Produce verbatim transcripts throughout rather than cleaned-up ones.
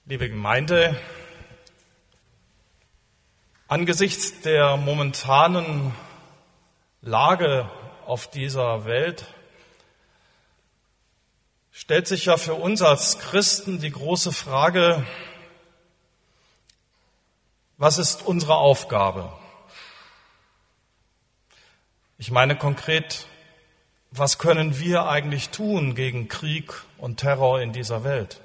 Liebe Gemeinde, angesichts der momentanen Lage auf dieser Welt stellt sich ja für uns als Christen die große Frage, was ist unsere Aufgabe? Ich meine konkret, was können wir eigentlich tun gegen Krieg und Terror in dieser Welt?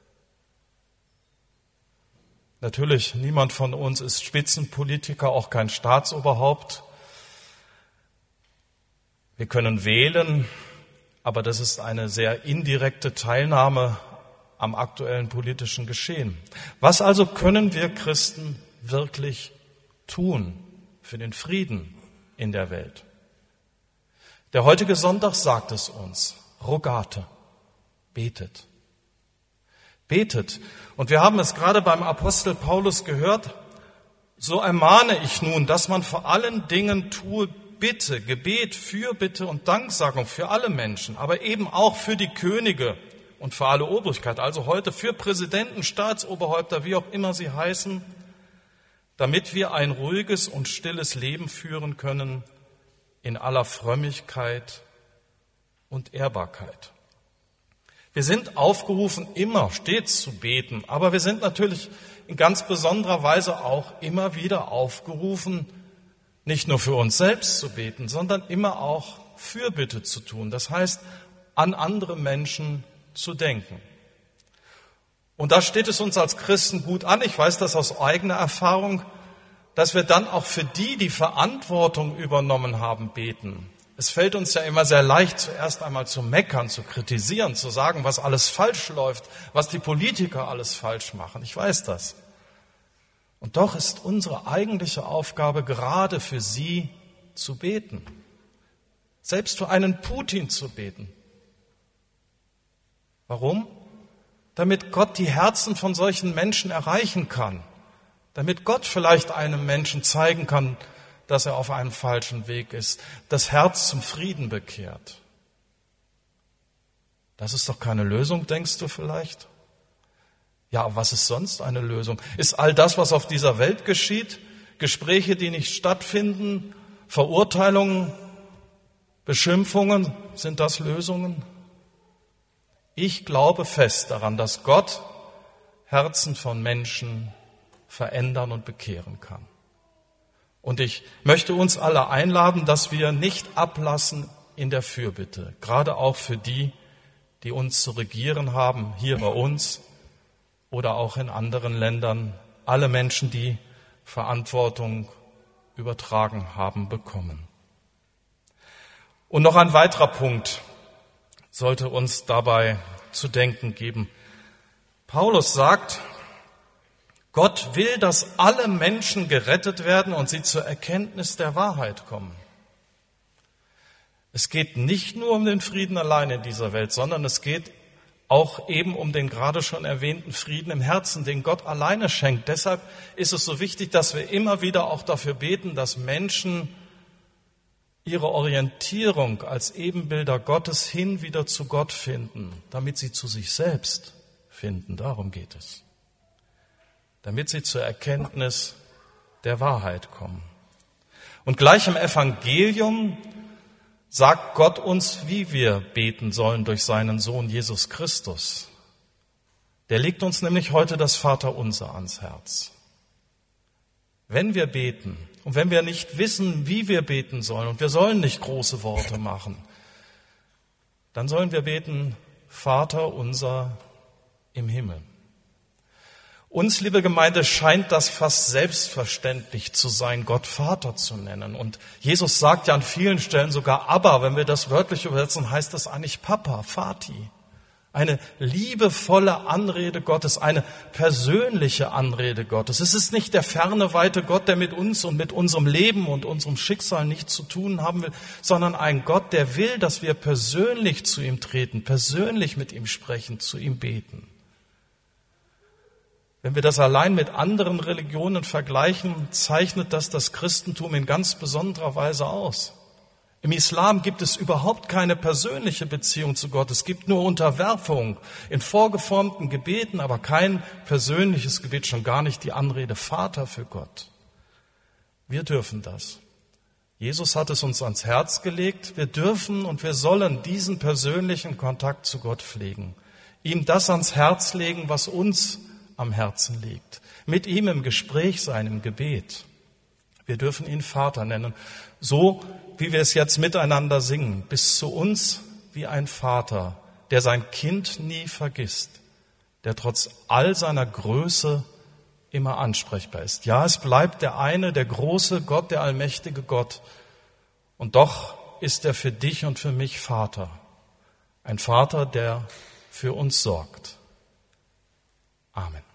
Natürlich, niemand von uns ist Spitzenpolitiker, auch kein Staatsoberhaupt. Wir können wählen, aber das ist eine sehr indirekte Teilnahme am aktuellen politischen Geschehen. Was also können wir Christen wirklich tun für den Frieden in der Welt? Der heutige Sonntag sagt es uns, Rogate, betet. Betet. Und wir haben es gerade beim Apostel Paulus gehört, so ermahne ich nun, dass man vor allen Dingen tue Bitte, Gebet, Fürbitte und Danksagung für alle Menschen, aber eben auch für die Könige und für alle Obrigkeit, also heute für Präsidenten, Staatsoberhäupter, wie auch immer sie heißen, damit wir ein ruhiges und stilles Leben führen können in aller Frömmigkeit und Ehrbarkeit. Wir sind aufgerufen, immer stets zu beten, aber wir sind natürlich in ganz besonderer Weise auch immer wieder aufgerufen, nicht nur für uns selbst zu beten, sondern immer auch Fürbitte zu tun. Das heißt, an andere Menschen zu denken. Und da steht es uns als Christen gut an, ich weiß das aus eigener Erfahrung, dass wir dann auch für die, die Verantwortung übernommen haben, beten. Es fällt uns ja immer sehr leicht, zuerst einmal zu meckern, zu kritisieren, zu sagen, was alles falsch läuft, was die Politiker alles falsch machen. Ich weiß das. Und doch ist unsere eigentliche Aufgabe, gerade für sie zu beten. Selbst für einen Putin zu beten. Warum? Damit Gott die Herzen von solchen Menschen erreichen kann. Damit Gott vielleicht einem Menschen zeigen kann, dass er auf einem falschen Weg ist, das Herz zum Frieden bekehrt. Das ist doch keine Lösung, denkst du vielleicht? Ja, was ist sonst eine Lösung? Ist all das, was auf dieser Welt geschieht, Gespräche, die nicht stattfinden, Verurteilungen, Beschimpfungen, sind das Lösungen? Ich glaube fest daran, dass Gott Herzen von Menschen verändern und bekehren kann. Und ich möchte uns alle einladen, dass wir nicht ablassen in der Fürbitte, gerade auch für die, die uns zu regieren haben, hier bei uns oder auch in anderen Ländern, alle Menschen, die Verantwortung übertragen haben bekommen. Und noch ein weiterer Punkt sollte uns dabei zu denken geben. Paulus sagt, Gott will, dass alle Menschen gerettet werden und sie zur Erkenntnis der Wahrheit kommen. Es geht nicht nur um den Frieden allein in dieser Welt, sondern es geht auch eben um den gerade schon erwähnten Frieden im Herzen, den Gott alleine schenkt. Deshalb ist es so wichtig, dass wir immer wieder auch dafür beten, dass Menschen ihre Orientierung als Ebenbilder Gottes hin wieder zu Gott finden, damit sie zu sich selbst finden. Darum geht es. Damit sie zur Erkenntnis der Wahrheit kommen. Und gleich im Evangelium sagt Gott uns, wie wir beten sollen durch seinen Sohn Jesus Christus. Der legt uns nämlich heute das Vaterunser ans Herz. Wenn wir beten und wenn wir nicht wissen, wie wir beten sollen, und wir sollen nicht große Worte machen, dann sollen wir beten, Vater unser im Himmel. Uns, liebe Gemeinde, scheint das fast selbstverständlich zu sein, Gott Vater zu nennen. Und Jesus sagt ja an vielen Stellen sogar Abba. Wenn wir das wörtlich übersetzen, heißt das eigentlich Papa, Vati. Eine liebevolle Anrede Gottes, eine persönliche Anrede Gottes. Es ist nicht der ferne, weite Gott, der mit uns und mit unserem Leben und unserem Schicksal nichts zu tun haben will, sondern ein Gott, der will, dass wir persönlich zu ihm treten, persönlich mit ihm sprechen, zu ihm beten. Wenn wir das allein mit anderen Religionen vergleichen, zeichnet das das Christentum in ganz besonderer Weise aus. Im Islam gibt es überhaupt keine persönliche Beziehung zu Gott. Es gibt nur Unterwerfung in vorgeformten Gebeten, aber kein persönliches Gebet, schon gar nicht die Anrede Vater für Gott. Wir dürfen das. Jesus hat es uns ans Herz gelegt. Wir dürfen und wir sollen diesen persönlichen Kontakt zu Gott pflegen. Ihm das ans Herz legen, was uns am Herzen liegt. Mit ihm im Gespräch sein, im Gebet. Wir dürfen ihn Vater nennen. So wie wir es jetzt miteinander singen, bis zu uns wie ein Vater, der sein Kind nie vergisst, der trotz all seiner Größe immer ansprechbar ist. Ja, es bleibt der eine, der große Gott, der allmächtige Gott. Und doch ist er für dich und für mich Vater. Ein Vater, der für uns sorgt. Amen.